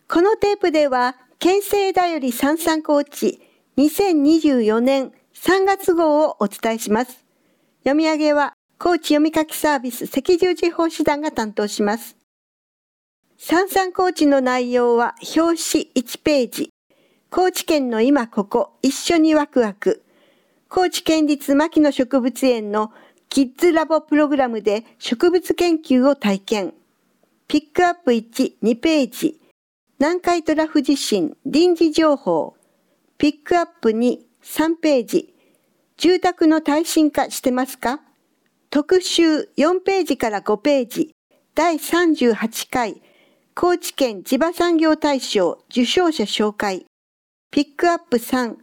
このテープでは、県政だよりさんさん高知2024年3月号をお伝えします。読み上げは、高知読み書きサービス赤十字奉仕団が担当します。さんさん高知の内容は表紙1ページ。高知県の今ここ一緒にワクワク。高知県立牧野植物園のキッズラボプログラムで植物研究を体験。ピックアップ1、2ページ。南海トラフ地震臨時情報。ピックアップ2、3ページ。住宅の耐震化してますか？特集4ページから5ページ。第38回高知県地場産業大賞受賞者紹介。ピックアップ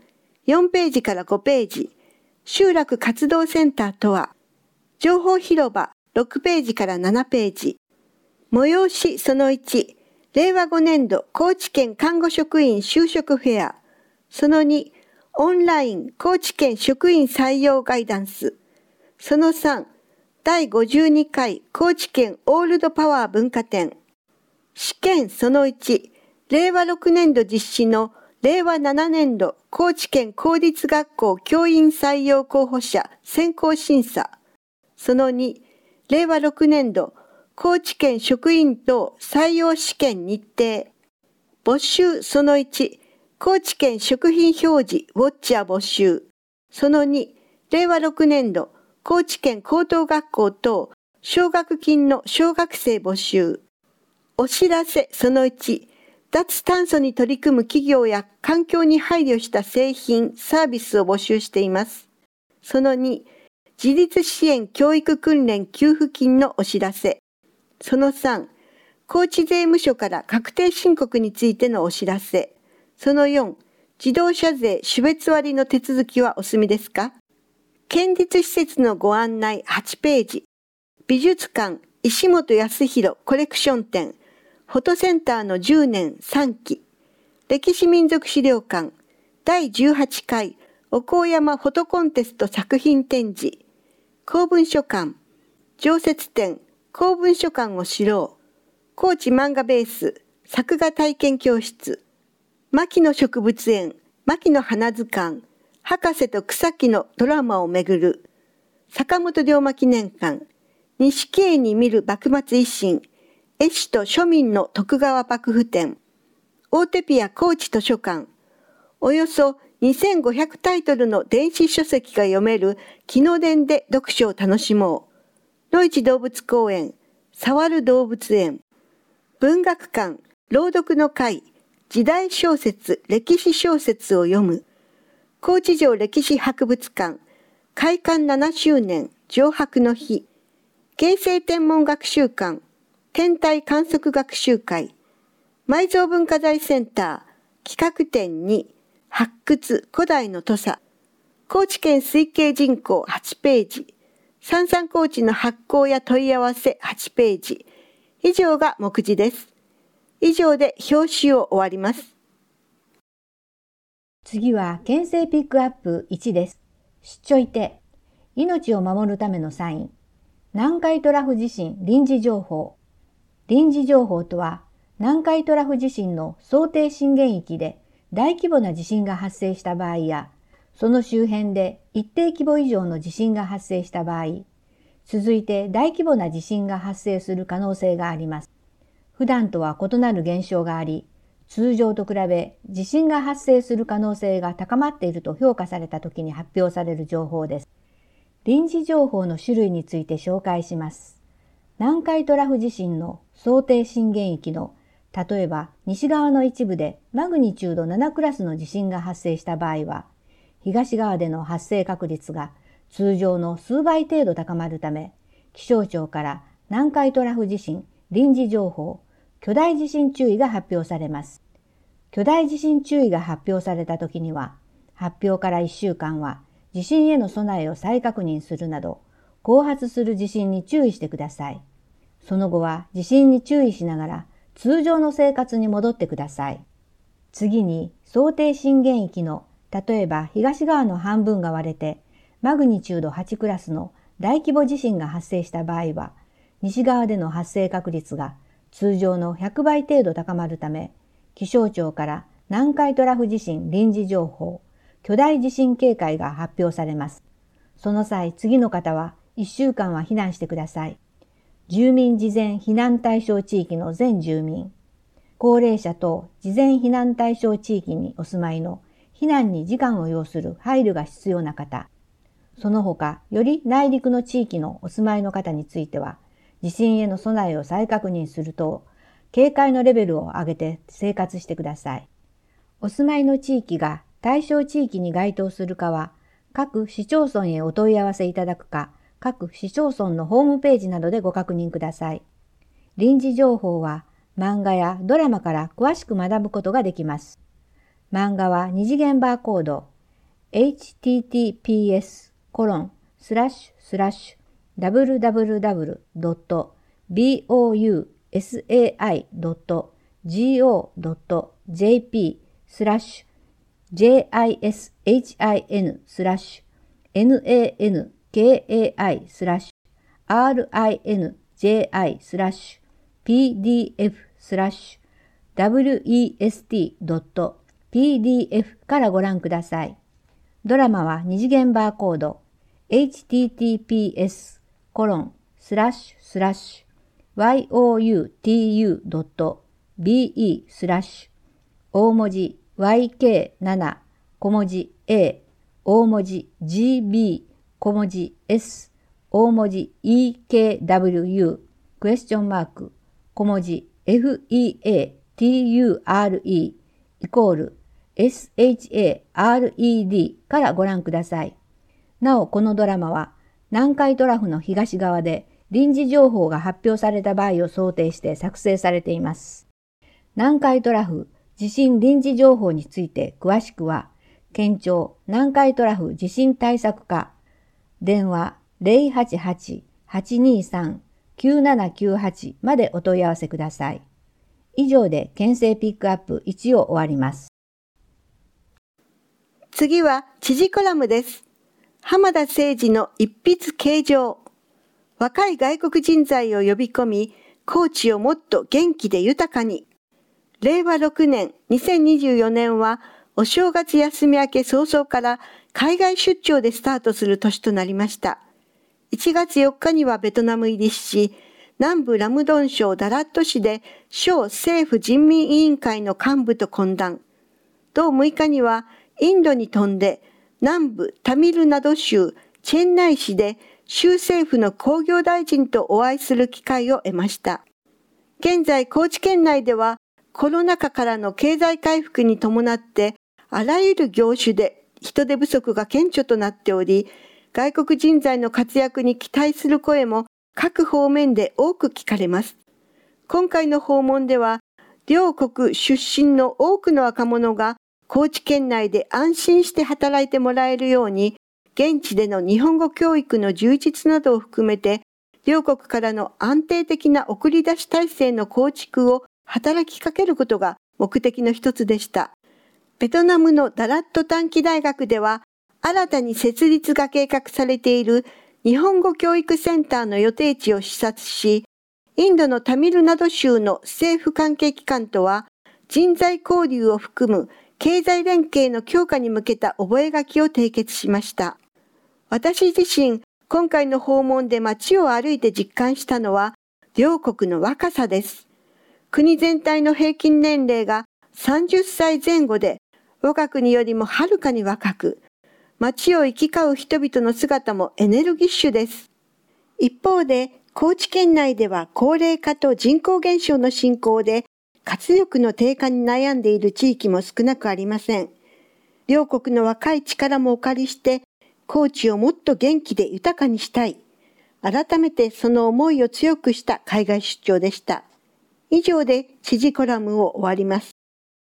3、4ページから5ページ。集落活動センターとは。情報広場6ページから7ページ。催しその1、令和5年度高知県看護職員就職フェア。その2、オンライン高知県職員採用ガイダンス。その3、第52回高知県オールドパワー文化展。試験その1、令和6年度実施の令和7年度高知県公立学校教員採用候補者選考審査。その2、令和6年度高知県職員等採用試験日程。募集その1、高知県食品表示ウォッチャー募集。その2、令和6年度高知県高等学校等奨学金の小学生募集。お知らせその1、脱炭素に取り組む企業や環境に配慮した製品、サービスを募集しています。その2、自立支援教育訓練給付金のお知らせ。その3、高知税務署から確定申告についてのお知らせ。その4、自動車税種別割の手続きはお済みですか？県立施設のご案内8ページ。美術館石本康弘コレクション展。フォトセンターの10年3期。歴史民族資料館第18回お高山フォトコンテスト作品展示。公文書館常設展公文書館を知ろう。高知漫画ベース作画体験教室。牧野植物園牧野花図鑑博士と草木のドラマをめぐる。坂本龍馬記念館錦絵に見る幕末維新絵師と庶民の徳川幕府展。大手ピア高知図書館およそ2500タイトルの電子書籍が読める木の伝で読書を楽しもう。野市動物公園触る動物園。文学館朗読の会時代小説歴史小説を読む。高知城歴史博物館開館7周年上白の日。京成天文学習館天体観測学習会。埋蔵文化財センター企画展2発掘古代の土佐。高知県推計人口8ページ。さんさん高知の発行や問い合わせ8ページ。以上が目次です。以上で表紙を終わります。 次は県政ピックアップ1です。出張いて命を守るためのサイン。南海トラフ地震臨時情報。臨時情報とは南海トラフ地震の想定震源域で大規模な地震が発生した場合や、その周辺で一定規模以上の地震が発生した場合、続いて大規模な地震が発生する可能性があります。普段とは異なる現象があり、通常と比べ地震が発生する可能性が高まっていると評価されたときに発表される情報です。臨時情報の種類について紹介します。南海トラフ地震の想定震源域の例えば西側の一部でマグニチュード7クラスの地震が発生した場合は、東側での発生確率が通常の数倍程度高まるため、気象庁から南海トラフ地震臨時情報、巨大地震注意が発表されます。巨大地震注意が発表されたときには、発表から1週間は地震への備えを再確認するなど、後発する地震に注意してください。その後は地震に注意しながら通常の生活に戻ってください。次に想定震源域の例えば東側の半分が割れてマグニチュード8クラスの大規模地震が発生した場合は、西側での発生確率が通常の100倍程度高まるため、 気象庁から南海トラフ地震臨時情報、巨大地震警戒が発表されます。その際、次の方は1週間は避難してください。住民事前避難対象地域の全住民、高齢者等事前避難対象地域にお住まいの避難に時間を要する配慮が必要な方、その他より内陸の地域のお住まいの方については、地震への備えを再確認すると、警戒のレベルを上げて生活してください。お住まいの地域が対象地域に該当するかは、各市町村へお問い合わせいただくか、各市町村のホームページなどでご確認ください。臨時情報は漫画やドラマから詳しく学ぶことができます。漫画は二次元バーコード https://www.boushinji/NANKI/RINJI/PDF/JPEG/PDF からご覧ください。ドラマは二次元バーコード https://youtu.be/ 大文字 YK7 小文字 A 大文字 GB 小文字 S 大文字 EKW クエスチョンマーク小文字 FEATURE イコール SHARED からご覧ください。なお、このドラマは南海トラフの東側で臨時情報が発表された場合を想定して作成されています。南海トラフ地震臨時情報について詳しくは、県庁南海トラフ地震対策課電話 088-823-9798 までお問い合わせください。以上で県政ピックアップ1を終わります。 次は知事コラムです。浜田誠二の一筆啓上。若い外国人材を呼び込み、高知をもっと元気で豊かに。令和6年2024年はお正月休み明け早々から海外出張でスタートする年となりました。1月4日にはベトナム入りし、南部ラムドン省ダラット市で省政府人民委員会の幹部と懇談。同6日にはインドに飛んで南部タミルナド州チェンナイ市で州政府の工業大臣とお会いする機会を得ました。現在高知県内ではコロナ禍からの経済回復に伴ってあらゆる業種で人手不足が顕著となっており、外国人材の活躍に期待する声も各方面で多く聞かれます。今回の訪問では、両国出身の多くの若者が高知県内で安心して働いてもらえるように、現地での日本語教育の充実などを含めて、両国からの安定的な送り出し体制の構築を働きかけることが目的の一つでした。ベトナムのダラット短期大学では、新たに設立が計画されている日本語教育センターの予定地を視察し、インドのタミルナド州の政府関係機関とは、人材交流を含む経済連携の強化に向けた覚書を締結しました。私自身、今回の訪問で街を歩いて実感したのは、両国の若さです。国全体の平均年齢が30歳前後で、我が国よりもはるかに若く、街を行き交う人々の姿もエネルギッシュです。一方で、高知県内では高齢化と人口減少の進行で、活力の低下に悩んでいる地域も少なくありません。両国の若い力もお借りして、高知をもっと元気で豊かにしたい。改めてその思いを強くした海外出張でした。以上で知事コラムを終わります。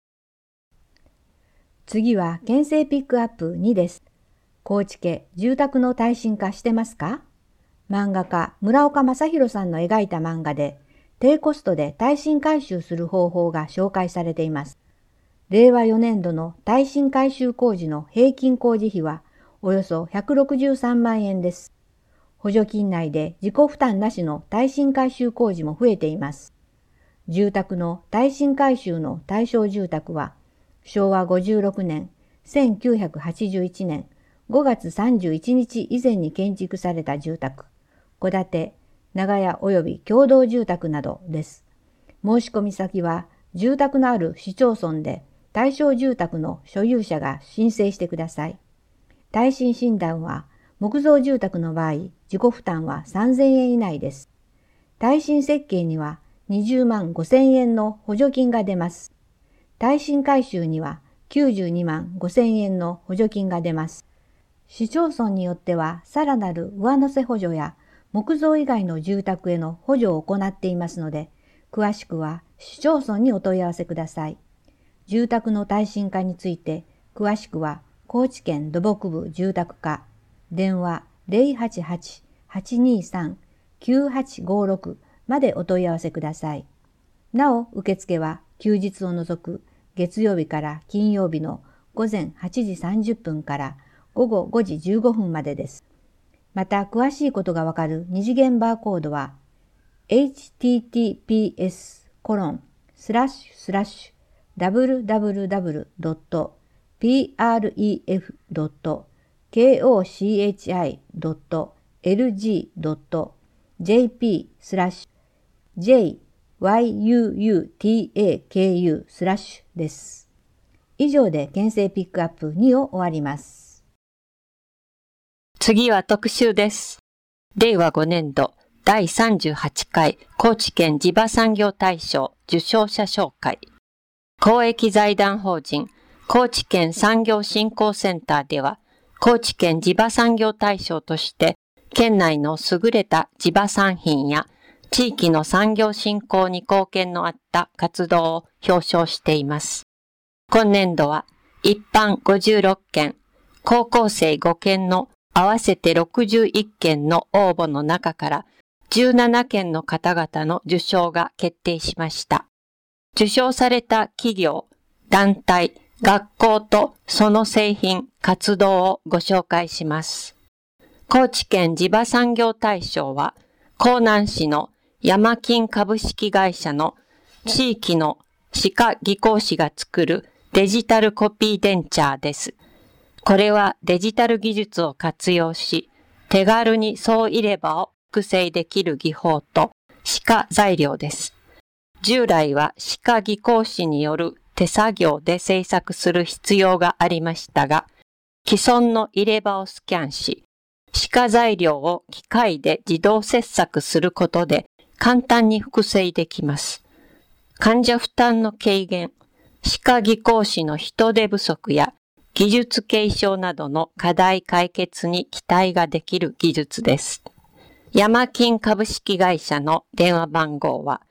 次は県政ピックアップ2です。高知家住宅の耐震化してますか？漫画家村岡正弘さんの描いた漫画で低コストで耐震改修する方法が紹介されています。令和4年度の耐震改修工事の平均工事費はおよそ163万円です。補助金内で自己負担なしの耐震改修工事も増えています。 住宅の耐震改修の対象住宅は、昭和56年、1981年5月31日以前に建築された住宅、戸建て、長屋及び共同住宅などです。申し込み先は、住宅のある市町村で対象住宅の所有者が申請してください。耐震診断は、木造住宅の場合、自己負担は3000円以内です。耐震設計には20万5000円の補助金が出ます。耐震改修には92万5000円の補助金が出ます。市町村によってはさらなる上乗せ補助や木造以外の住宅への補助を行っていますので、詳しくは市町村にお問い合わせください。住宅の耐震化について、詳しくは高知県土木部住宅課、電話 088-823-9856 までお問い合わせください。なお、受付は休日を除く月曜日から金曜日の午前8時30分から午後5時15分までです。また、詳しいことがわかる二次元バーコードは https://www.pref.kochi.rg.jpuyutaku/ です。以上で県政ピックアップ2を終わります。 次は特集です。令和5年度第38回高知県地場産業大賞受賞者紹介。公益財団法人高知県産業振興センターでは、高知県地場産業大賞として、県内の優れた地場産品や地域の産業振興に貢献のあった活動を表彰しています。今年度は一般56件、高校生5件の合わせて61件の応募の中から17件の方々の受賞が決定しました。受賞された企業、団体、学校とその製品、活動をご紹介します。高知県地場産業大賞は、香南市の山金株式会社の地域の歯科技工士が作るデジタルコピーデンチャーです。これはデジタル技術を活用し、手軽に総入れ歯を複製できる技法と歯科材料です。従来は歯科技工士による手作業で製作する必要がありましたが、既存の入れ歯をスキャンし、歯科材料を機械で自動切削することで簡単に複製できます。患者負担の軽減、歯科技工士の人手不足や技術継承などの課題解決に期待ができる技術です。山金株式会社の電話番号は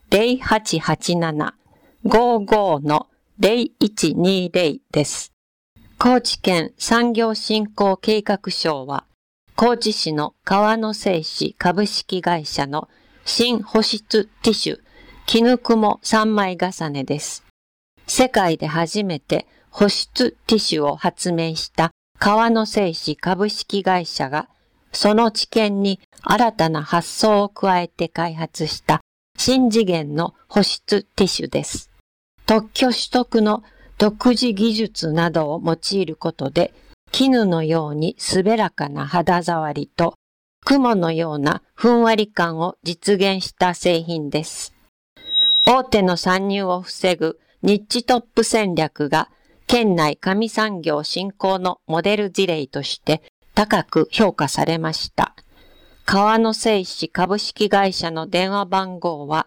0887-55-0120 です。高知県産業振興計画賞は、高知市の川野製紙株式会社の新保湿ティッシュ、絹雲3枚重ねです。世界で初めて保湿ティッシュを発明した川野製紙株式会社が、その知見に新たな発想を加えて開発した新次元の保湿ティッシュです。特許取得の独自技術などを用いることで、絹のように滑らかな肌触りと雲のようなふんわり感を実現した製品です。大手の参入を防ぐニッチトップ戦略が県内上産業振興のモデル事例として高く評価されました。川野製紙株式会社の電話番号は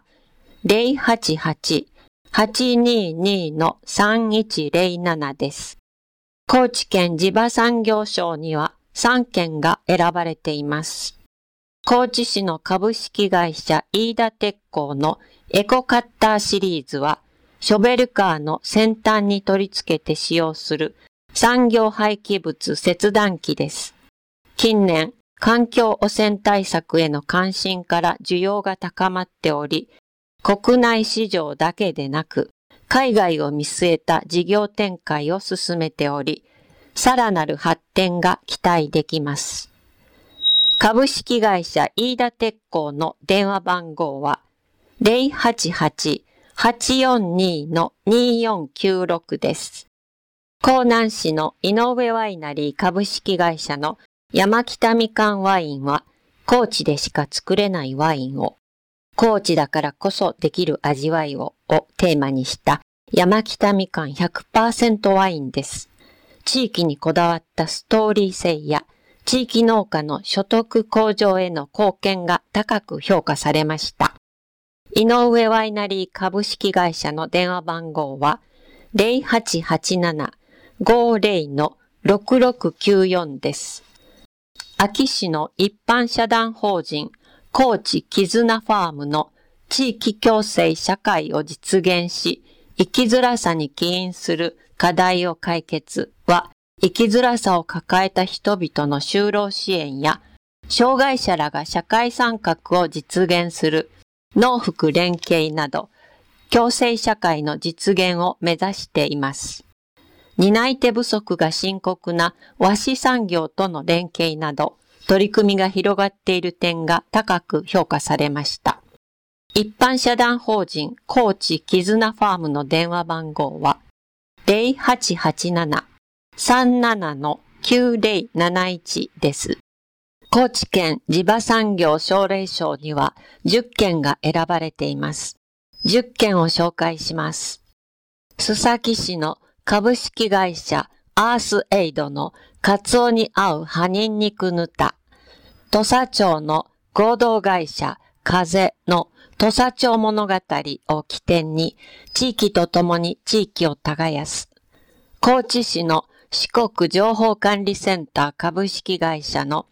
088-822-3107 です。高知県地場産業賞には3件が選ばれています。高知市の株式会社飯田鉄工のエコカッターシリーズは、ショベルカーの先端に取り付けて使用する産業廃棄物切断機です。近年、環境汚染対策への関心から需要が高まっており、国内市場だけでなく、海外を見据えた事業展開を進めており、さらなる発展が期待できます。株式会社飯田鉄工の電話番号は 088-842-2496 です。江南市の井上ワイナリー株式会社の山北みかんワインは、高知でしか作れないワインを、高知だからこそできる味わいをテーマにした山北みかん 100% ワインです。地域にこだわったストーリー性や地域農家の所得向上への貢献が高く評価されました。井上ワイナリー株式会社の電話番号は 0887-50-6694 です。安芸市の一般社団法人高知絆ファームの地域共生社会を実現し、生きづらさに起因する課題を解決は、生きづらさを抱えた人々の就労支援や、障害者らが社会参画を実現する農福連携など、共生社会の実現を目指しています。担い手不足が深刻な和紙産業との連携など、取り組みが広がっている点が高く評価されました。一般社団法人高知絆ファームの電話番号は 0887-37-9071 です。高知県地場産業奨励賞には10件が選ばれています。10件を紹介します。須崎市の株式会社アースエイドのカツオに合う葉ニンニクぬた。土佐町の合同会社風の土佐町物語を起点に地域とともに地域を耕す。高知市の四国情報管理センター株式会社の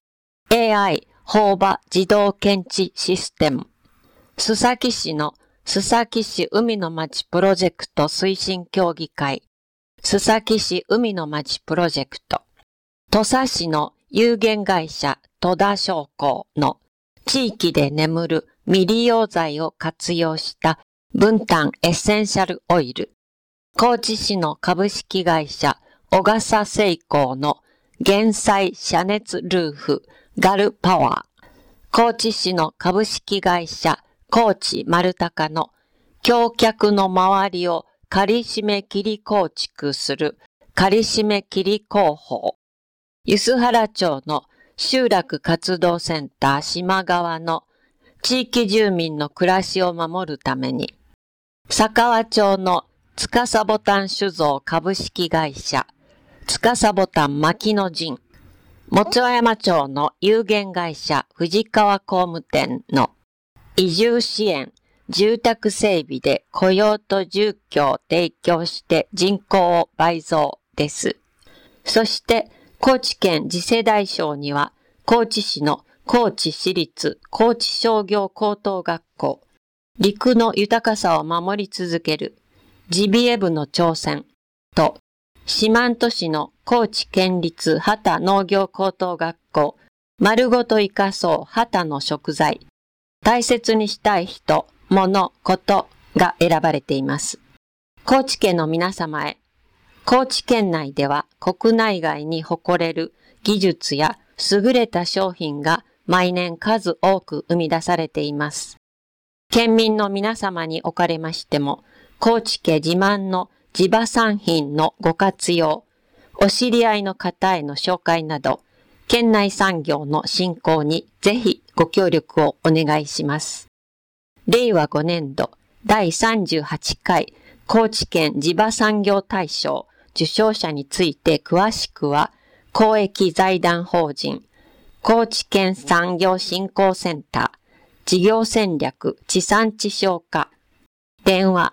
AI 放場自動検知システム。須崎市の須崎市海の町プロジェクト推進協議会。須崎市海の町プロジェクト。土佐市の有限会社戸田商工の地域で眠る未利用材を活用した分担エッセンシャルオイル。高知市の株式会社小笠製鋼の減災遮熱ルーフガルパワー。高知市の株式会社高知丸高の橋脚の周りを仮締め切り構築する仮締め切り工法。梼原町の集落活動センター島川の地域住民の暮らしを守るために、佐川町の司ボタン酒造株式会社、司ボタン牧野陣、本山町の有限会社藤川工務店の移住支援、住宅整備で雇用と住居を提供して人口を倍増です。そして、高知県次世代賞には、高知市の高知市立高知商業高等学校、陸の豊かさを守り続けるジビエ部の挑戦と、四万十市の高知県立畑農業高等学校、丸ごと生かそう畑の食材、大切にしたい人、物、ことが選ばれています。高知県の皆様へ、高知県内では国内外に誇れる技術や優れた商品が毎年数多く生み出されています。県民の皆様におかれましても、高知家自慢の地場産品のご活用、お知り合いの方への紹介など、県内産業の振興にぜひご協力をお願いします。令和5年度第38回高知県地場産業大賞受賞者について詳しくは、公益財団法人高知県産業振興センター事業戦略地産地消課電話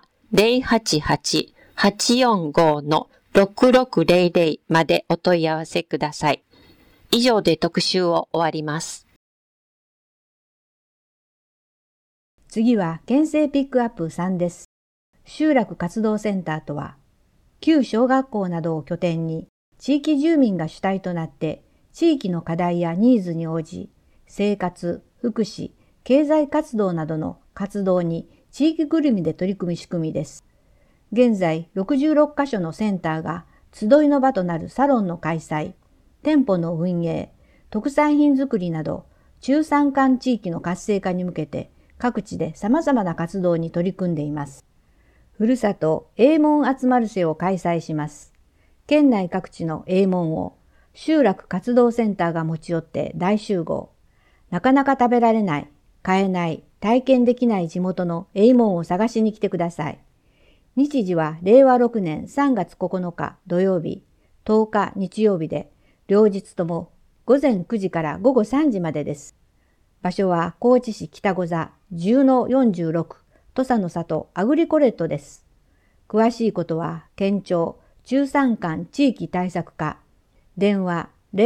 088-845-6600 までお問い合わせください。以上で特集を終わります。 次は県政ピックアップ3です。集落活動センターとは、旧小学校などを拠点に地域住民が主体となって地域の課題やニーズに応じ、生活、福祉、経済活動などの活動に地域ぐるみで取り組む仕組みです。現在66カ所のセンターが集いの場となるサロンの開催、店舗の運営、特産品作りなど中山間地域の活性化に向けて各地で様々な活動に取り組んでいます。ふるさと英文集まるせを開催します。県内各地の英文を集落活動センターが持ち寄って大集合。なかなか食べられない、買えない、体験できない地元の英文を探しに来てください。日時は令和6年3月9日土曜日、10日日曜日で、両日とも午前9時から午後3時までです。場所は高知市北御座 10-46 土佐の里アグリコレットです。詳しいことは県庁中山間地域対策課電話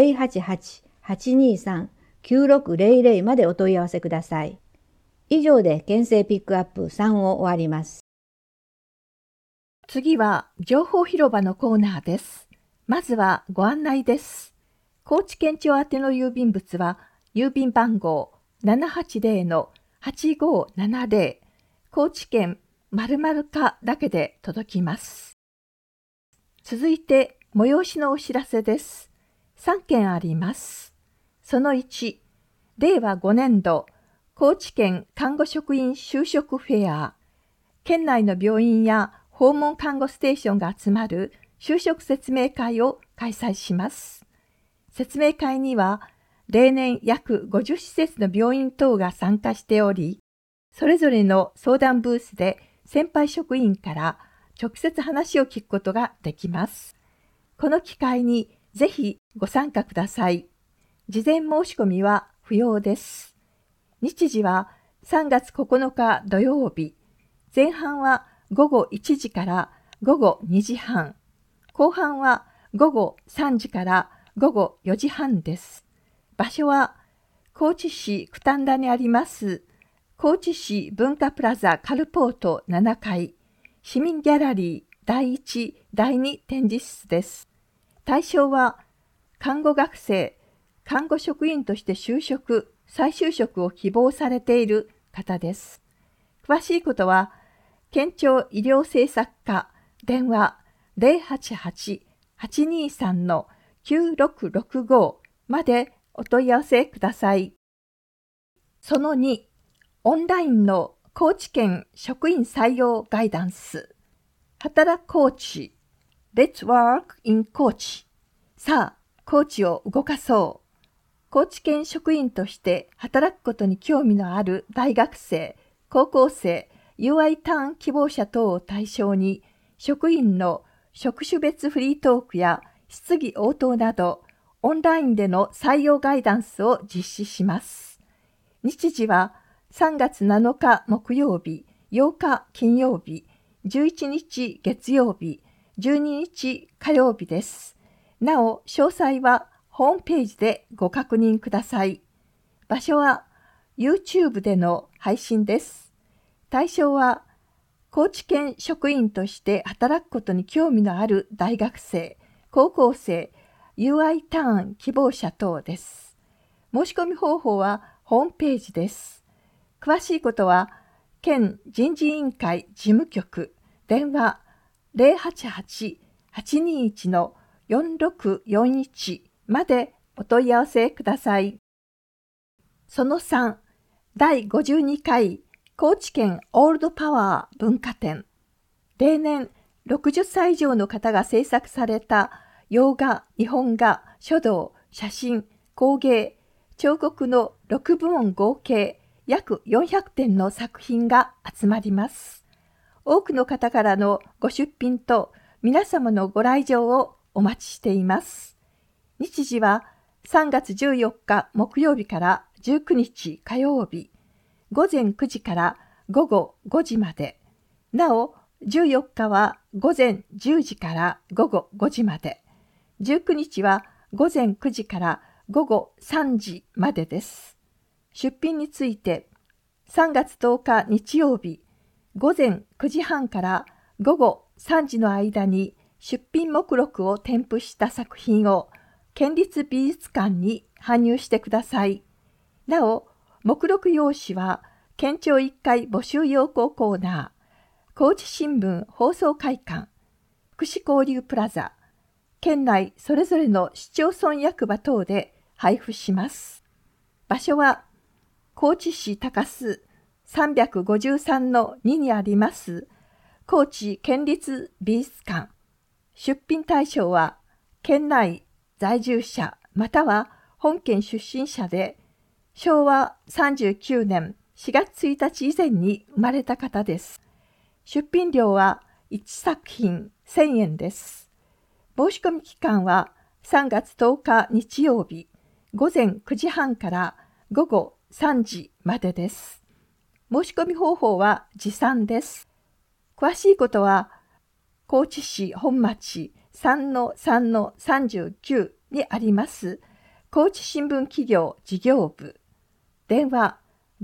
088-823-9600 までお問い合わせください。以上で県政ピックアップ3を終わります。 次は情報広場のコーナーです。まずはご案内です。高知県庁宛ての郵便物は郵便番号 780-8570 高知県〇〇課だけで届きます。続いて催しのお知らせです。3件あります。その1、令和5年度高知県看護職員就職フェア。県内の病院や訪問看護ステーションが集まる就職説明会を開催します。説明会には例年約50施設の病院等が参加しており、それぞれの相談ブースで先輩職員から直接話を聞くことができます。この機会にぜひご参加ください。事前申し込みは不要です。日時は3月9日土曜日。前半は午後1時から午後2時半。後半は午後3時から午後4時半です。場所は高知市九反田にあります高知市文化プラザカルポート7階市民ギャラリー第1、第2展示室です。対象は看護学生、看護職員として就職、再就職を希望されている方です。詳しいことは県庁医療政策課電話 088-823-9665 までお問い合わせください。その2、オンラインの高知県職員採用ガイダンス。働く高知。Let's work in 高知。さあ、高知を動かそう。高知県職員として働くことに興味のある大学生、高校生、UI ターン希望者等を対象に、職員の職種別フリートークや質疑応答など、オンラインでの採用ガイダンスを実施します。日時は3月7日木曜日、8日金曜日、11日月曜日、12日火曜日です。なお、詳細はホームページでご確認ください。場所は YouTube での配信です。対象は高知県職員として働くことに興味のある大学生、高校生、UI ターン希望者等です。申し込み方法はホームページです。詳しいことは県人事委員会事務局電話 088-821-4641 までお問い合わせください。その3、第52回高知県オールドパワー文化展。例年60歳以上の方が制作された洋画、日本画、書道、写真、工芸、彫刻の6部門合計約400点の作品が集まります。多くの方からのご出品と皆様のご来場をお待ちしています。日時は3月14日木曜日から19日火曜日、午前9時から午後5時まで。なお、14日は午前10時から午後5時まで。19日は午前9時から午後3時までです。出品について、3月10日日曜日、午前9時半から午後3時の間に出品目録を添付した作品を県立美術館に搬入してください。なお、目録用紙は県庁1階募集要項コーナー、高知新聞放送会館、福祉交流プラザ、県内それぞれの市町村役場等で配布します。場所は高知市高洲 353-2にあります高知県立美術館。出品対象は県内在住者または本県出身者で、昭和39年4月1日以前に生まれた方です。出品料は1作品1000円です。申し込み期間は3月10日日曜日午前9時半から午後3時までです。申し込み方法は持参です。詳しいことは高知市本町 3-3-39 にあります高知新聞企業事業部、電話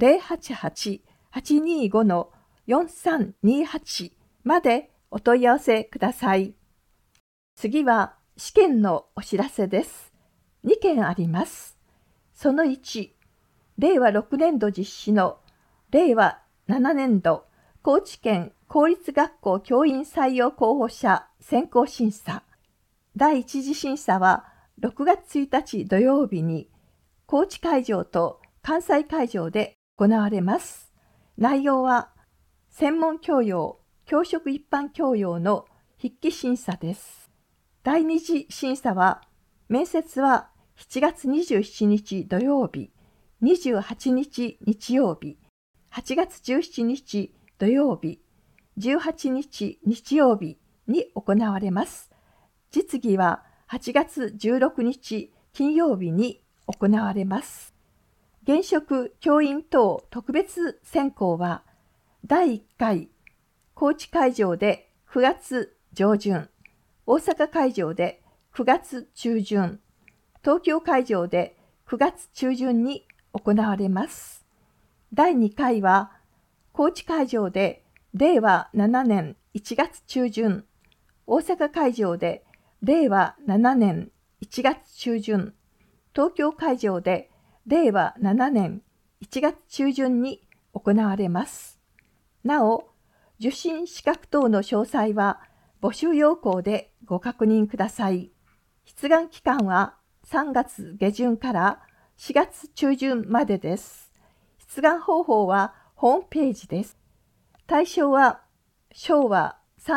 088-825-4328 までお問い合わせください。次は試験のお知らせです。2件あります。その1、令和6年度実施の令和7年度高知県公立学校教員採用候補者選考審査。第一次審査は6月1日土曜日に高知会場と関西会場で行われます。内容は専門教養、教職一般教養の筆記審査です。第二次審査は面接は7月27日土曜日、28日日曜日、8月17日土曜日、18日日曜日に行われます。実技は8月16日金曜日に行われます。現職教員等特別選考は第1回高知会場で9月上旬、大阪会場で9月中旬、東京会場で9月中旬に行われます。第2回は高知会場で令和7年1月中旬、大阪会場で令和7年1月中旬、東京会場で令和7年1月中旬に行われます。なお、受信資格等の詳細は募集要項でご確認ください。出願期間は3月下旬から4月中旬までです。出願方法はホームページです。対象は昭和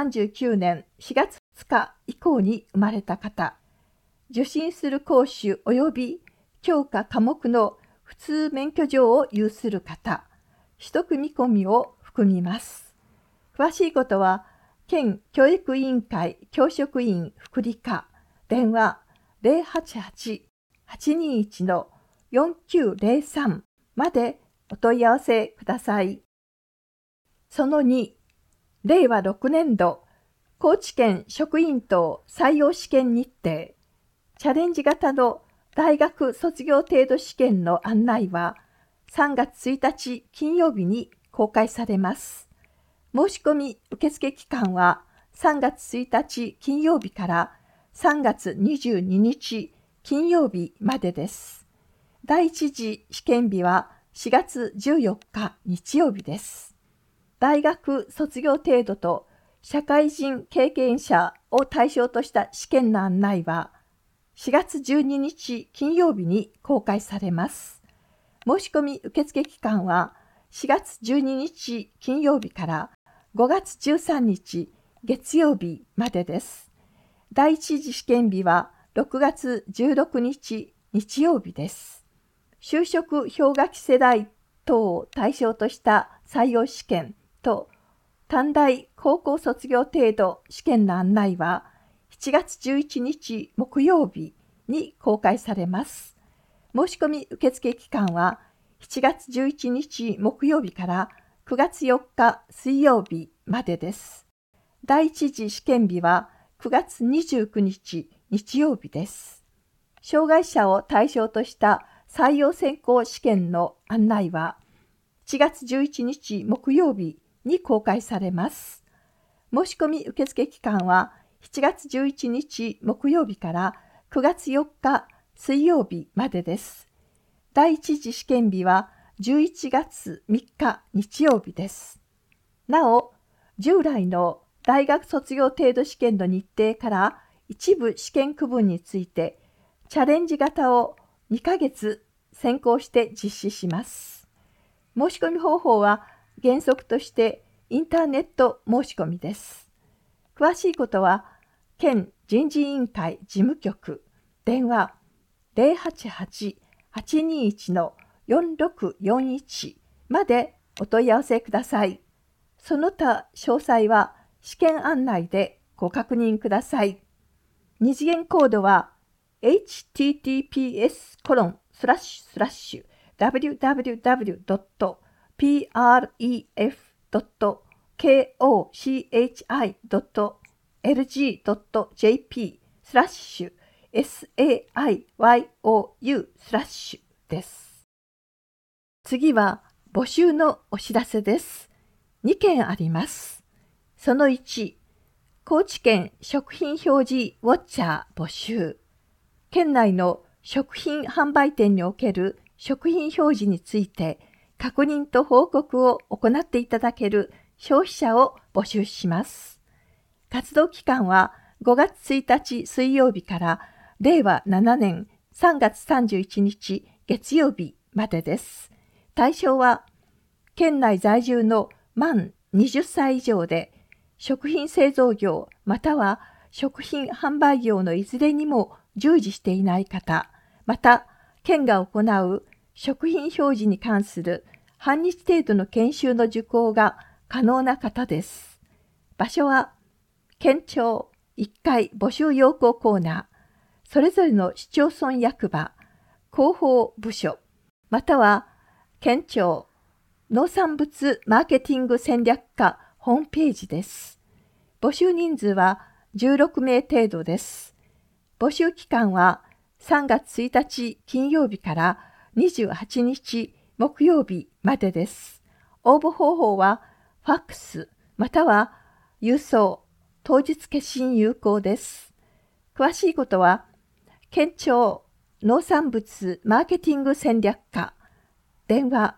39年4月2日以降に生まれた方、受信する講習及び教科科目の普通免許状を有する方、取得見込みを含みます。詳しいことは、県教育委員会教職員福利課、電話 088-821-4903 までお問い合わせください。その2、令和6年度高知県職員等採用試験日程、チャレンジ型の大学卒業程度試験の案内は3月1日金曜日に公開されます。申し込み受付期間は3月1日金曜日から3月22日金曜日までです。第一次試験日は4月14日日曜日です。大学卒業程度と社会人経験者を対象とした試験の案内は4月12日金曜日に公開されます。申し込み受付期間は4月12日金曜日から5月13日月曜日までです。第一次試験日は6月16日日曜日です。就職氷河期世代等を対象とした採用試験と短大高校卒業程度試験の案内は7月11日木曜日に公開されます。申し込み受付期間は7月11日木曜日から9月4日水曜日までです。第一次試験日は9月29日日曜日です。障害者を対象とした採用選考試験の案内は7月11日木曜日に公開されます。申し込み受付期間は7月11日木曜日から9月4日水曜日までです。第一次試験日は11月3日日曜日です。なお、従来の大学卒業程度試験の日程から一部試験区分についてチャレンジ型を2ヶ月先行して実施します。申し込み方法は原則としてインターネット申し込みです。詳しいことは、県人事委員会事務局、電話 088-821-4641 までお問い合わせください。その他詳細は試験案内でご確認ください。二次元コードは www.pref.kochi.lg.jp/SAIYOU/ です。次は募集のお知らせです。2件あります。その1、高知県食品表示ウォッチャー募集。県内の食品販売店における食品表示について確認と報告を行っていただける消費者を募集します。活動期間は5月1日水曜日から令和7年3月31日月曜日までです。対象は県内在住の満20歳以上で食品製造業または食品販売業のいずれにも従事していない方、また県が行う食品表示に関する半日程度の研修の受講が可能な方です。場所は県庁1階募集要項コーナー、それぞれの市町村役場、広報部署、または県庁農産物マーケティング戦略課ホームページです。募集人数は16名程度です。募集期間は3月1日金曜日から28日木曜日までです。応募方法はファックスまたは郵送、当日消印有効です。詳しいことは県庁農産物マーケティング戦略課電話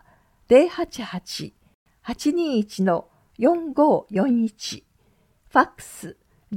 088-821-4541 ファックス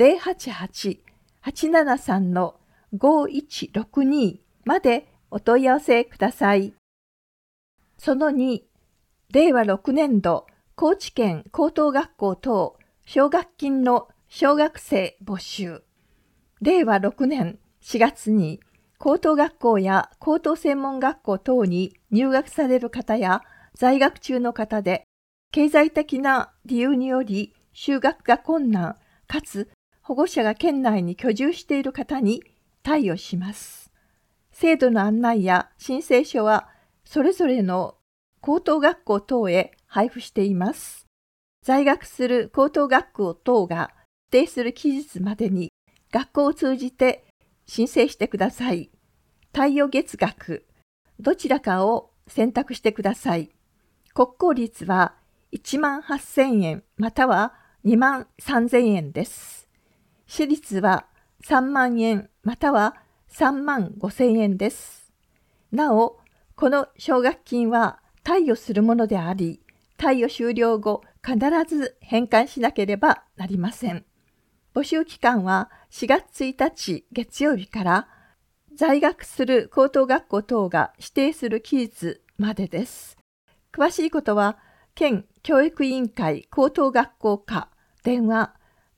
088-873-5162 までお問い合わせください。その2、令和6年度高知県高等学校等奨学金の小学生募集。令和6年4月に高等学校や高等専門学校等に入学される方や在学中の方で、経済的な理由により就学が困難、かつ保護者が県内に居住している方に貸与します。制度の案内や申請書はそれぞれの高等学校等へ配布しています。在学する高等学校等が指定する期日までに学校を通じて申請してください。貸与月額、どちらかを選択してください。国公立は18,000円または23,000円です。私立は3万円または35,000円です。なお、この奨学金は貸与するものであり、貸与終了後必ず返還しなければなりません。募集期間は4月1日月曜日から在学する高等学校等が指定する期日までです。詳しいことは県教育委員会高等学校課電話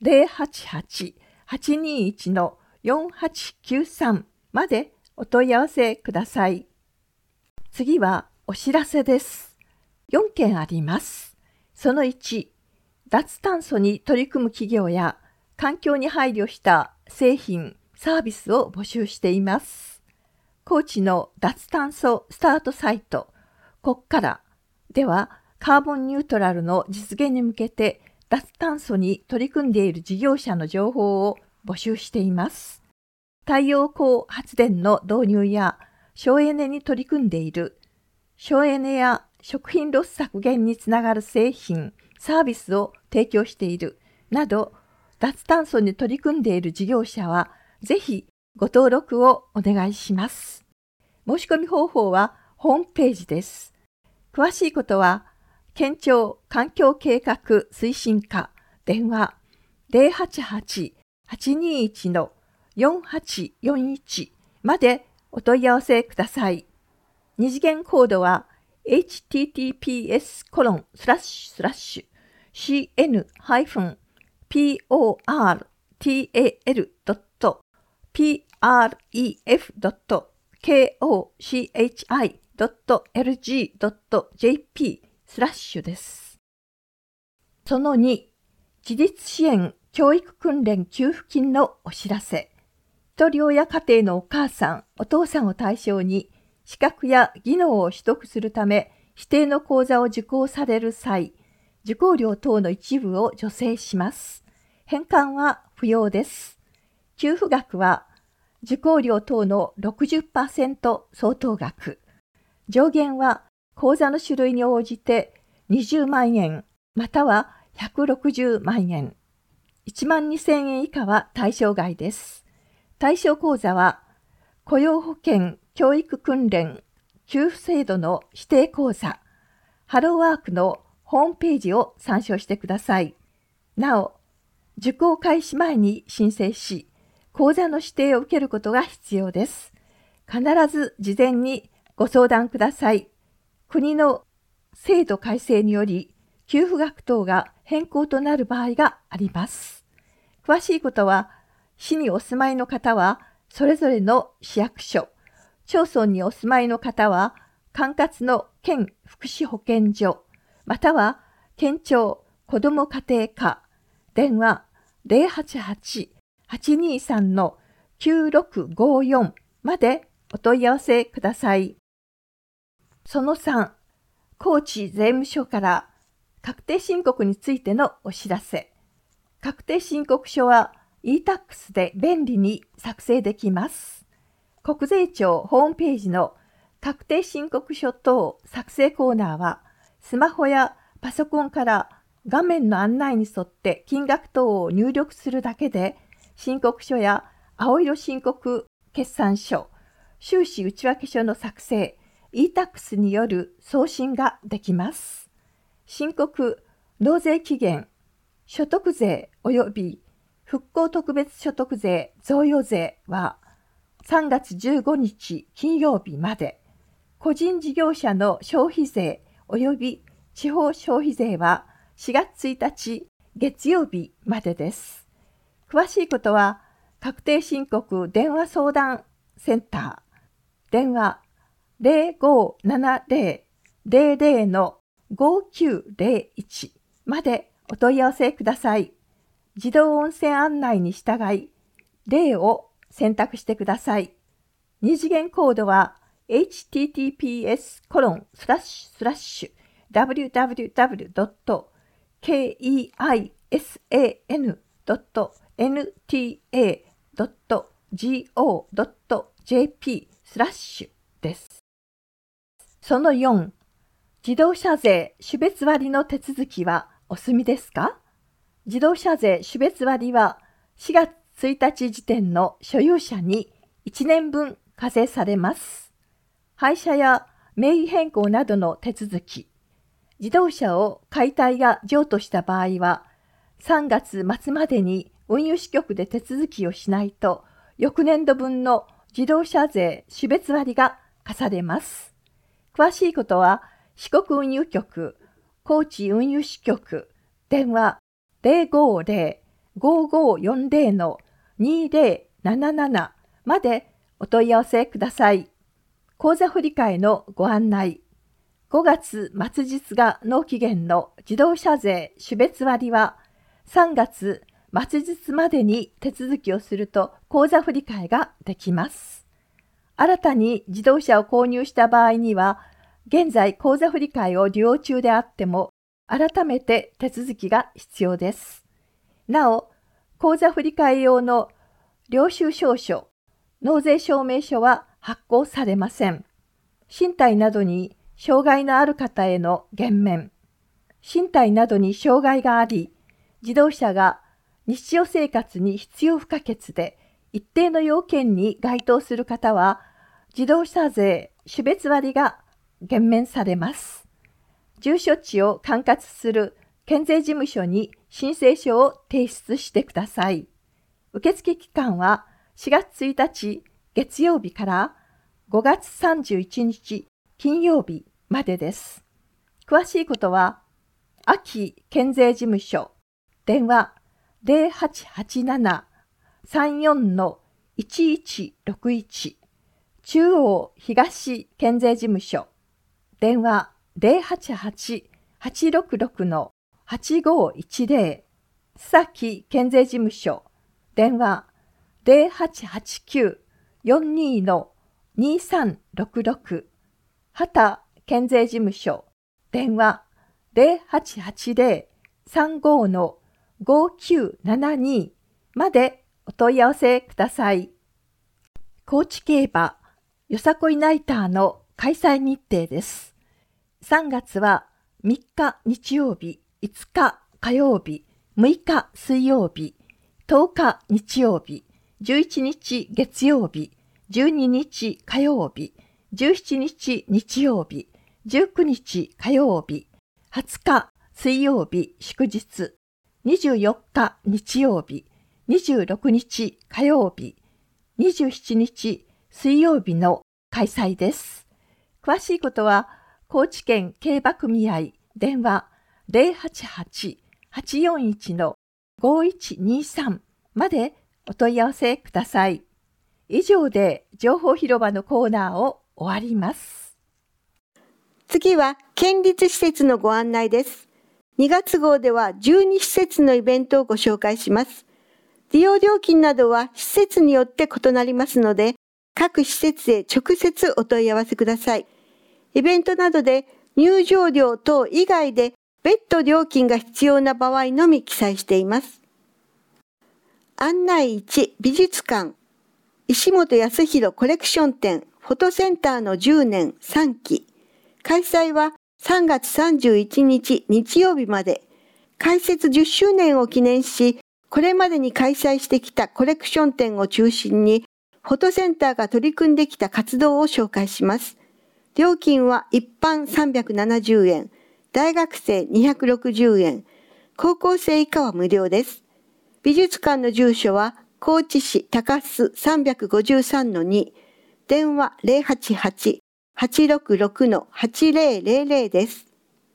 088-821-4893 までお問い合わせください。次はお知らせです。4件あります。その1、脱炭素に取り組む企業や環境に配慮した製品、サービスを募集しています。高知の脱炭素スタートサイト、こっからではカーボンニュートラルの実現に向けて脱炭素に取り組んでいる事業者の情報を募集しています。太陽光発電の導入や省エネに取り組んでいる、省エネや食品ロス削減につながる製品、サービスを提供しているなど、脱炭素に取り組んでいる事業者はぜひご登録をお願いします。申し込み方法はホームページです。詳しいことは県庁環境計画推進課電話 088-821-4841 までお問い合わせください。二次元コードは https://cn-portal/pref.org.lg.jp/ です。その2、自立支援教育訓練給付金のお知らせ。一人親家庭のお母さん、お父さんを対象に、資格や技能を取得するため、指定の講座を受講される際、受講料等の一部を助成します。返還は不要です。給付額は、受講料等の 60% 相当額。上限は、講座の種類に応じて20万円、または160万円。1万2000円以下は対象外です。対象講座は、雇用保険教育訓練給付制度の指定講座、ハローワークのホームページを参照してください。なお、受講開始前に申請し、講座の指定を受けることが必要です。必ず事前にご相談ください。国の制度改正により、給付額等が変更となる場合があります。詳しいことは、市にお住まいの方は、それぞれの市役所、町村にお住まいの方は、管轄の県福祉保健所、または県庁子ども家庭課、電話 088-823-9654 までお問い合わせください。その3、高知税務署から確定申告についてのお知らせ。確定申告書は e-tax で便利に作成できます。国税庁ホームページの確定申告書等作成コーナーは、スマホやパソコンから画面の案内に沿って金額等を入力するだけで、申告書や青色申告決算書、収支内訳書の作成、e-tax による送信ができます。申告、納税期限、所得税及び復興特別所得税贈与税は3月15日金曜日まで、個人事業者の消費税及び地方消費税は4月1日月曜日までです。詳しいことは確定申告電話相談センター、電話 0570-00-5901 までお問い合わせください。自動音声案内に従い、0を選択してください。二次元コードは https://www.kisan.nta.go.jp/ です。その4、自動車税種別割の手続きはお済みですか？自動車税種別割は4月1日時点の所有者に1年分課税されます。廃車や名義変更などの手続き、自動車を解体が譲渡した場合は、3月末までに運輸支局で手続きをしないと、翌年度分の自動車税種別割が課されます。詳しいことは、四国運輸局、高知運輸支局、電話 050-5540-2077 までお問い合わせください。口座振替のご案内。5月末日が納期限の自動車税種別割は3月末日までに手続きをすると口座振替ができます。新たに自動車を購入した場合には、現在口座振替を利用中であっても、改めて手続きが必要です。なお、口座振替用の領収証書、納税証明書は発行されません。身体などに障害のある方への減免、身体などに障害があり、自動車が日常生活に必要不可欠で一定の要件に該当する方は、自動車税種別割が減免されます。住所地を管轄する県税事務所に申請書を提出してください。受付期間は4月1日月曜日から5月31日金曜日までです。詳しいことは、安芸県税事務所、電話 0887-34-1161、中央東県税事務所、電話 088-866-8510、須崎県税事務所、電話 0889-42-2366、畑県税事務所、電話 088-35-5972 までお問い合わせください。高知競馬よさこいナイターの開催日程です。3月は3日日曜日、5日火曜日、6日水曜日、10日日曜日、11日月曜日、12日火曜日、17日日曜日、19日火曜日、20日水曜日祝日、24日日曜日、26日火曜日、27日水曜日の開催です。詳しいことは、高知県競馬組合電話 088-841-5123 までお問い合わせください。以上で情報広場のコーナーを終わります。 次は県立施設のご案内です。2月号では12施設のイベントをご紹介します。利用料金などは施設によって異なりますので、各施設へ直接お問い合わせください。イベントなどで入場料等以外で別途料金が必要な場合のみ記載しています。案内1、美術館、石本康弘コレクション展、フォトセンターの10年3期。開催は3月31日日曜日まで。開設10周年を記念し、これまでに開催してきたコレクション展を中心に、フォトセンターが取り組んできた活動を紹介します。料金は一般370円、大学生260円、高校生以下は無料です。美術館の住所は高知市高須 353-2、電話 088-866-8000 です。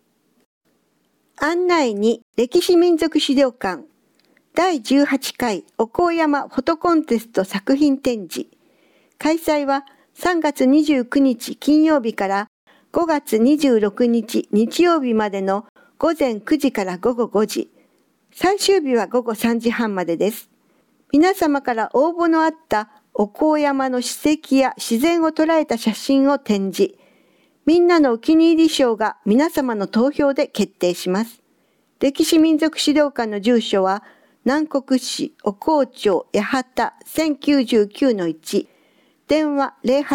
案内2、歴史民族資料館。第18回お香山フォトコンテスト作品展示。開催は3月29日金曜日から5月26日日曜日までの午前9時から午後5時。最終日は午後3時半までです。皆様から応募のあったお香山の史跡や自然を捉えた写真を展示。みんなのお気に入り賞が皆様の投票で決定します。歴史民族資料館の住所は南国市お香町八幡 1099-1、電話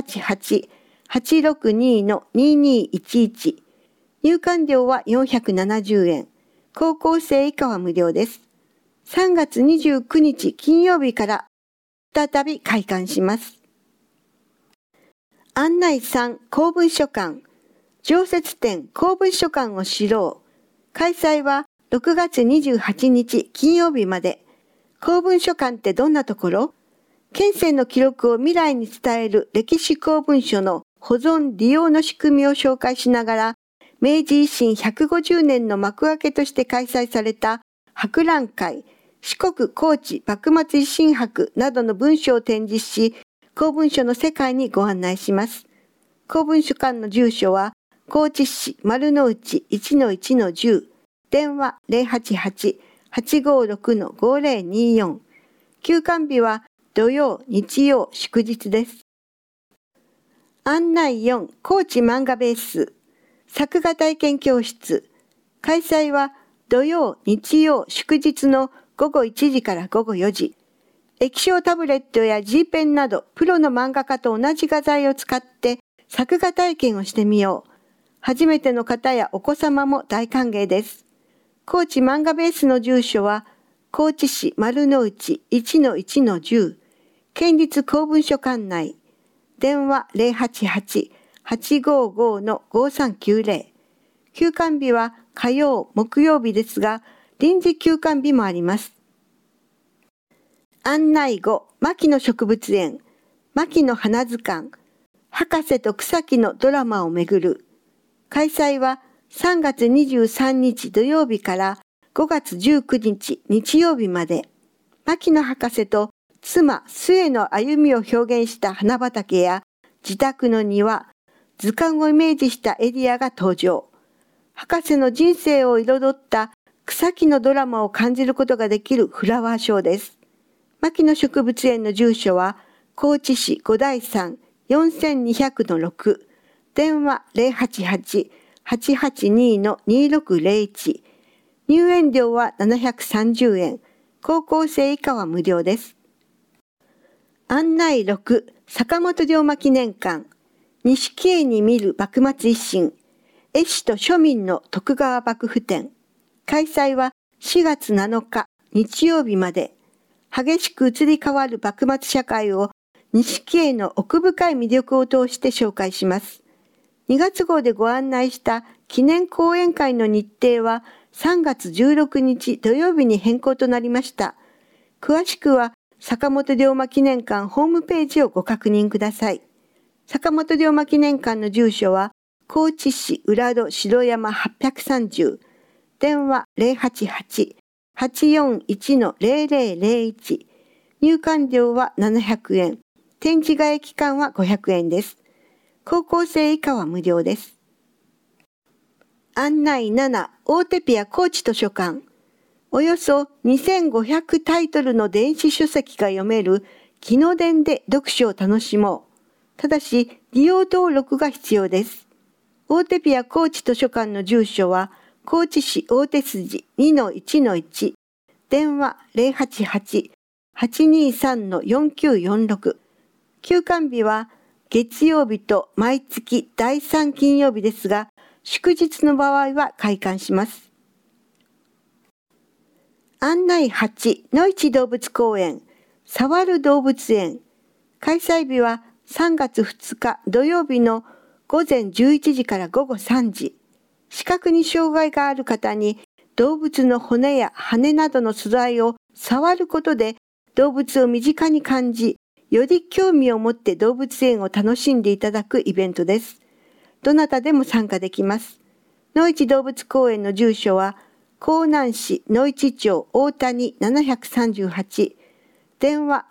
088-862-2211、入館料は470円、高校生以下は無料です。3月29日金曜日から再び開館します。案内3、公文書館、常設展公文書館を知ろう。開催は6月28日金曜日まで。公文書館ってどんなところ？県政の記録を未来に伝える歴史公文書の保存利用の仕組みを紹介しながら、明治維新150年の幕開けとして開催された博覧会、四国高知幕末維新博などの文書を展示し、公文書の世界にご案内します。公文書館の住所は高知市丸の内 1-1-10、電話 088-856-5024。休館日は土曜、日曜、祝日です。案内4、高知漫画ベース、作画体験教室。開催は土曜、日曜、祝日の午後1時から午後4時。液晶タブレットや G ペンなどプロの漫画家と同じ画材を使って作画体験をしてみよう。初めての方やお子様も大歓迎です。高知漫画ベースの住所は高知市丸の内 1-1-10、県立公文書館内、電話 088-855-5390。休館日は火曜、木曜日ですが、臨時休館日もあります。案内5、牧野植物園、牧野花図鑑、博士と草木のドラマをめぐる。 開催は3月23日土曜日から5月19日日曜日まで、牧野博士と妻末の歩みを表現した花畑や自宅の庭、図鑑をイメージしたエリアが登場。博士の人生を彩った草木のドラマを感じることができるフラワーショーです。牧野植物園の住所は高知市5台3 4200-6、電話 088-882-2601、入園料は730円、高校生以下は無料です。案内6、坂本龍馬記念館、錦絵に見る幕末一新、絵師と庶民の徳川幕府展。開催は4月7日日曜日まで。激しく移り変わる幕末社会を錦絵の奥深い魅力を通して紹介します。2月号でご案内した記念講演会の日程は3月16日土曜日に変更となりました。詳しくは坂本龍馬記念館ホームページをご確認ください。坂本龍馬記念館の住所は高知市浦戸城山830、電話 088-841-0001、入館料は700円、展示替え期間は500円です。高校生以下は無料です。案内7、大手ピア高知図書館。およそ2500タイトルの電子書籍が読めるキノ電で読書を楽しもう。ただし利用登録が必要です。大手ピア高知図書館の住所は高知市大手筋 2-1-1、電話 088-823-4946。休館日は月曜日と毎月第3金曜日ですが、祝日の場合は開館します。案内8、のいち動物公園、さわる動物園。開催日は3月2日土曜日の午前11時から午後3時。視覚に障害がある方に動物の骨や羽などの素材を触ることで動物を身近に感じ、より興味を持って動物園を楽しんでいただくイベントです。どなたでも参加できます。のいち動物公園の住所は江南市のいち町大谷738、電話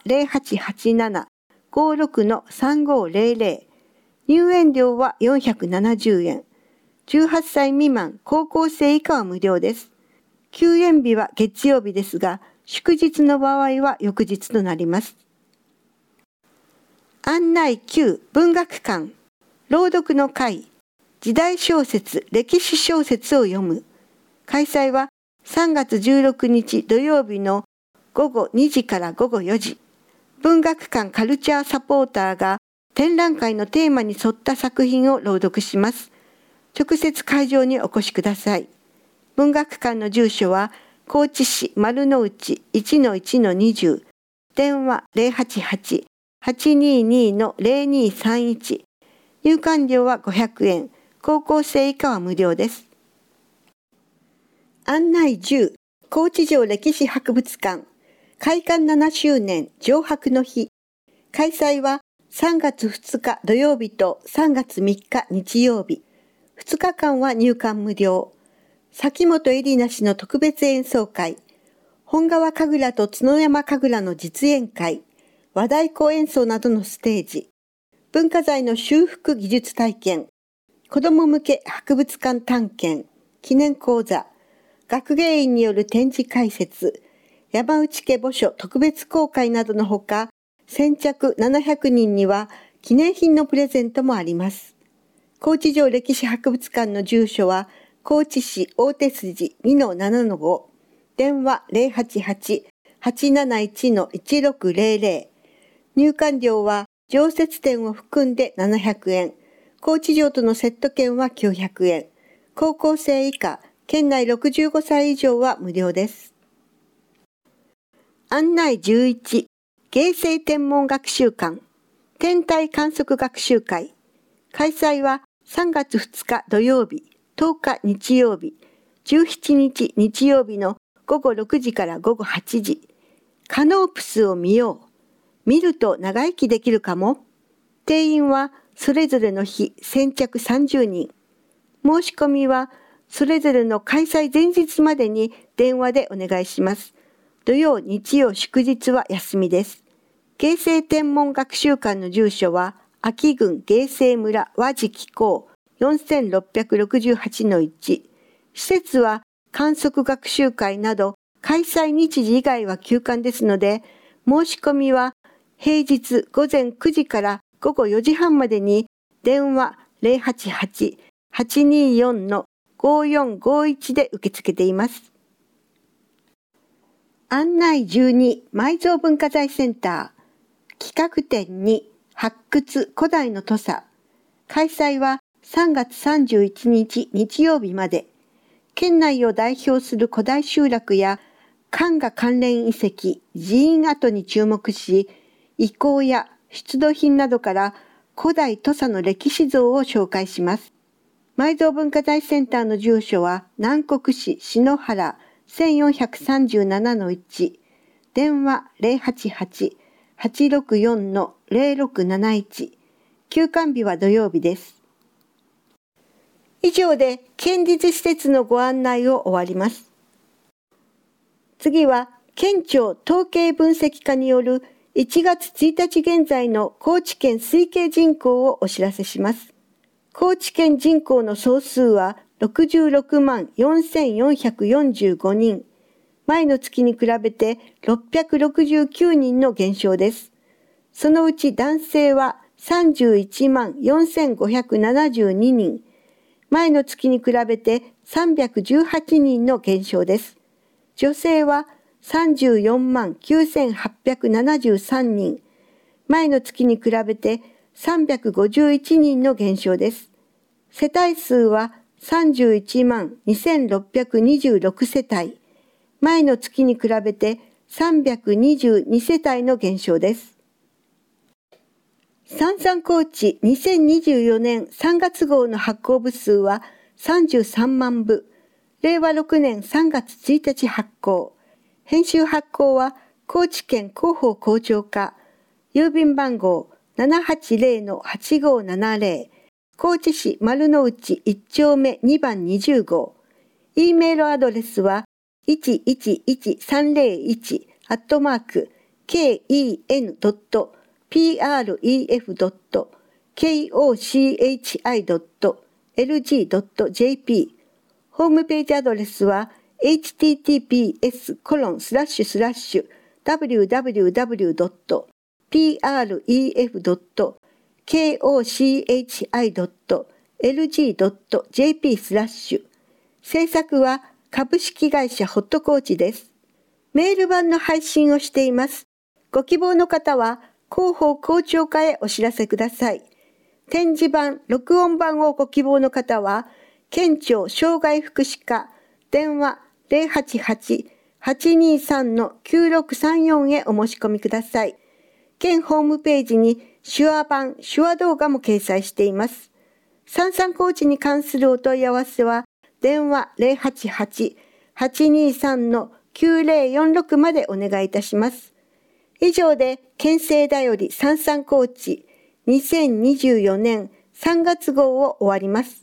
0887-56-3500、入園料は470円。18歳未満、高校生以下は無料です。休園日は月曜日ですが、祝日の場合は翌日となります。案内9、文学館、朗読の会、時代小説、歴史小説を読む。開催は3月16日土曜日の午後2時から午後4時。文学館カルチャーサポーターが展覧会のテーマに沿った作品を朗読します。直接会場にお越しください。文学館の住所は高知市丸の内 1-1-20、電話 088-822-0231、入館料は500円、高校生以下は無料です。案内10、高知城歴史博物館、開館7周年上白の日。開催は3月2日土曜日と3月3日日曜日。2日間は入館無料。崎本恵里奈氏の特別演奏会、本川神楽と角山神楽の実演会、和太鼓演奏などのステージ、文化財の修復技術体験、子ども向け博物館探検、記念講座、学芸員による展示解説、山内家墓所特別公開などのほか、先着700人には記念品のプレゼントもあります。高知城歴史博物館の住所は高知市大手筋 2-7-5、電話 088-871-1600、入館料は常設展を含んで700円、高知城とのセット券は900円、高校生以下、県内65歳以上は無料です。案内11、芸生天文学習館、天体観測学習会。開催は3月2日土曜日、10日日曜日、17日日曜日の午後6時から午後8時。カノープスを見よう。見ると長生きできるかも。定員はそれぞれの日先着30人。 申し込みはそれぞれの開催前日までに電話でお願いします。土曜、日曜、祝日は休みです。芸生天文学習館の住所は、安芸郡芸生村和敷港 4668-1。施設は観測学習会など開催日時以外は休館ですので、申し込みは平日午前9時から午後4時半までに電話 088-824-5451 で受け付けています。案内12埋蔵文化財センター企画展2発掘古代の土佐。開催は3月31日日曜日まで。県内を代表する古代集落や漢画関連遺跡、寺院跡に注目し、遺構や出土品などから古代土佐の歴史像を紹介します。埋蔵文化財センターの住所は南国市篠原 1437-1、電話 088-864-0671、休館日は土曜日です。以上で県立施設のご案内を終わります。次は県庁統計分析課による1月1日現在の高知県推計人口をお知らせします。高知県人口の総数は66万4445人。前の月に比べて669人の減少です。そのうち男性は31万4572人。前の月に比べて318人の減少です。女性は34万9873人。前の月に比べて351人の減少です。世帯数は31万2626世帯。前の月に比べて322世帯の減少です。さんさん高知2024年3月号の発行部数は33万部。令和6年3月1日発行。編集発行は高知県広報広聴課。郵便番号 780-8570。高知市丸の内1丁目2番20号。E メールアドレスは111-301-ken.pref.kochi.lg.jp。ホームページアドレスは https://www.pref.kochi.lg.jp/。制作は株式会社ホットコーチです。メール版の配信をしています。ご希望の方は広報広聴課へお知らせください。展示版、録音版をご希望の方は県庁障害福祉課電話 088-823-9634 へお申し込みください。県ホームページに手話版、手話動画も掲載しています。さんさん高知に関するお問い合わせは電話 088-823-9046 までお願いいたします。以上で県政だよりさんさん高知2024年3月号を終わります。